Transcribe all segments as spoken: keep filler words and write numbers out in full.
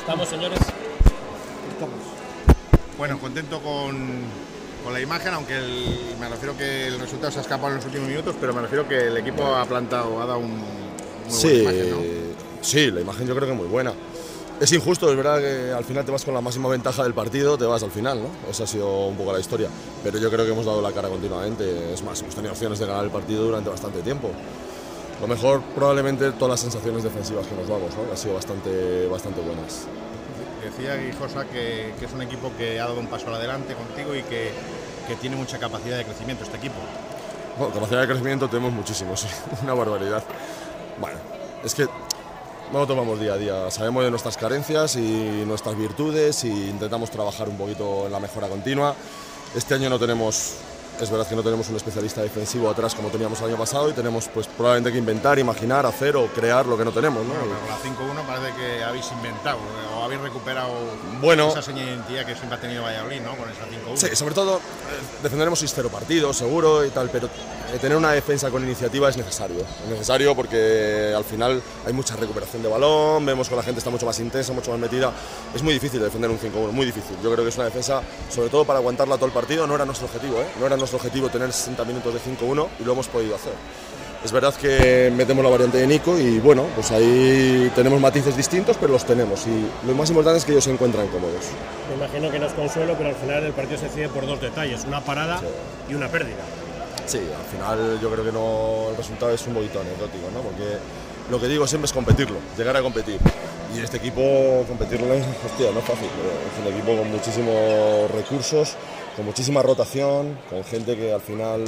¿Estamos, señores? Estamos. Bueno, contento con, con la imagen, aunque el, me refiero que el resultado se ha escapado en los últimos minutos, pero me refiero que el equipo ha plantado, ha dado un, muy sí, buena imagen, ¿no? Sí, la imagen yo creo que es muy buena. Es injusto, es verdad que al final te vas con la máxima ventaja del partido, te vas al final, ¿no? Esa ha sido un poco la historia. Pero yo creo que hemos dado la cara continuamente. Es más, hemos tenido opciones de ganar el partido durante bastante tiempo. Lo mejor, probablemente, todas las sensaciones defensivas que nos damos, ¿no? Han sido bastante, bastante buenas. Decía Guijosa que, que es un equipo que ha dado un paso adelante contigo y que, que tiene mucha capacidad de crecimiento este equipo. Bueno, capacidad de crecimiento tenemos muchísimo, sí, una barbaridad. Bueno, es que no lo tomamos día a día, sabemos de nuestras carencias y nuestras virtudes y intentamos trabajar un poquito en la mejora continua. Este año no tenemos, es verdad que no tenemos un especialista defensivo atrás como teníamos el año pasado y tenemos pues probablemente que inventar, imaginar, hacer o crear lo que no tenemos, ¿no? Bueno, pero la cinco uno parece que habéis inventado o habéis recuperado bueno, esa seña de identidad que siempre ha tenido Valladolid, ¿no? Con esa cinco uno. Sí, sobre todo eh, defenderemos seis cero partidos, seguro y tal, pero eh, tener una defensa con iniciativa es necesario. Es necesario porque al final hay mucha recuperación de balón, vemos que la gente está mucho más intensa, mucho más metida. Es muy difícil defender un cinco uno, muy difícil. Yo creo que es una defensa, sobre todo para aguantarla todo el partido, no era nuestro objetivo, ¿eh? No era nuestro objetivo tener sesenta minutos de cinco uno y lo hemos podido hacer. Es verdad que metemos la variante de Nico y bueno, pues ahí tenemos matices distintos, pero los tenemos y lo más importante es que ellos se encuentran cómodos. Me imagino que no es consuelo, pero al final el partido se decide por dos detalles, una parada sí. y una pérdida. Sí, al final yo creo que no, el resultado es un poquito anecdótico, ¿no? Porque lo que digo siempre es competirlo, llegar a competir. Y este equipo, competirlo, hostia, no es fácil, pero es un equipo con muchísimos recursos, con muchísima rotación, con gente que al final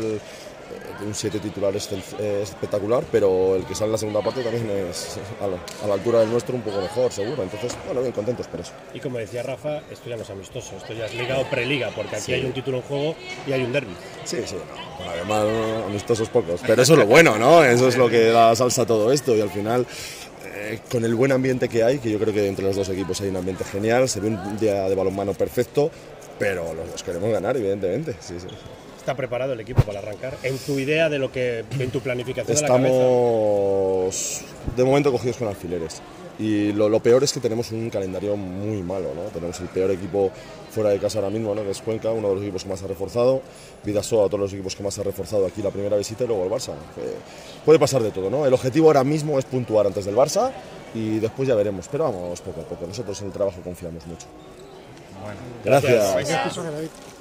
de un siete titular es espectacular, pero el que sale en la segunda parte también es a la, a la altura del nuestro un poco mejor, seguro. Entonces, bueno, bien contentos por eso. Y como decía Rafa, esto ya no es amistoso, esto ya es liga o preliga, porque aquí sí. hay un título en juego y hay un derbi. Sí, sí, no. Bueno, además no, amistosos pocos, pero eso es lo bueno, ¿no? Eso es lo que da salsa a todo esto y al final, eh, con el buen ambiente que hay, que yo creo que entre los dos equipos hay un ambiente genial, se ve un día de balonmano perfecto, pero los dos queremos ganar, evidentemente, sí, sí. ¿Está preparado el equipo para arrancar? ¿En tu idea de lo que, en tu planificación Estamos, de la cabeza? de momento, cogidos con alfileres. Y lo, lo peor es que tenemos un calendario muy malo, ¿no? Tenemos el peor equipo fuera de casa ahora mismo, ¿no? Que es Cuenca, uno de los equipos que más ha reforzado. Vidasoa, otro de los equipos que más ha reforzado aquí la primera visita y luego el Barça. Eh, puede pasar de todo, ¿no? El objetivo ahora mismo es puntuar antes del Barça y después ya veremos. Pero vamos poco a poco. Nosotros en el trabajo confiamos mucho. Bueno, gracias. gracias.